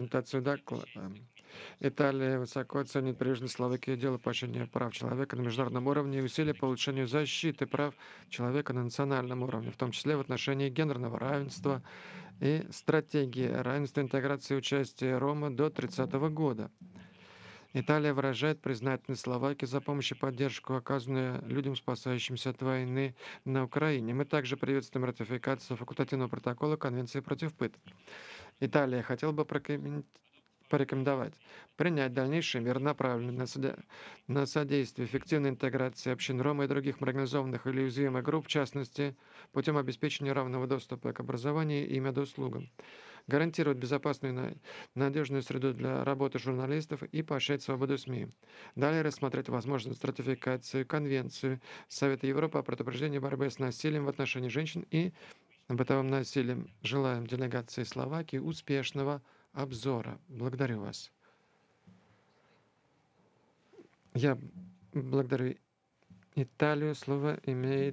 презентацию доклада. Италия высоко ценит прежде Словакии дело поощрения прав человека на международном уровне и усилия по улучшению защиты прав человека на национальном уровне, в том числе в отношении гендерного равенства и стратегии равенства, интеграции и участия Рома до 30 года. Италия выражает признательность Словакии за помощь и поддержку, оказанную людям, спасающимся от войны на Украине. Мы также приветствуем ратификацию факультативного протокола Конвенции против пыток. Италия хотела бы порекомендовать принять дальнейшие меры, направленные на содействие эффективной интеграции общин Рома и других марginalizованных или уязвимых групп, в частности, путем обеспечения равного доступа к образованию и медуслугам, гарантировать безопасную и надежную среду для работы журналистов и поощрять свободу СМИ. Далее рассмотреть возможность ратификации Конвенцию Совета Европы о предупреждении борьбы с насилием в отношении женщин и бытовым насилием. Желаем делегации Словакии успешного обзора. Благодарю вас. Я благодарю Италию. Слово имеет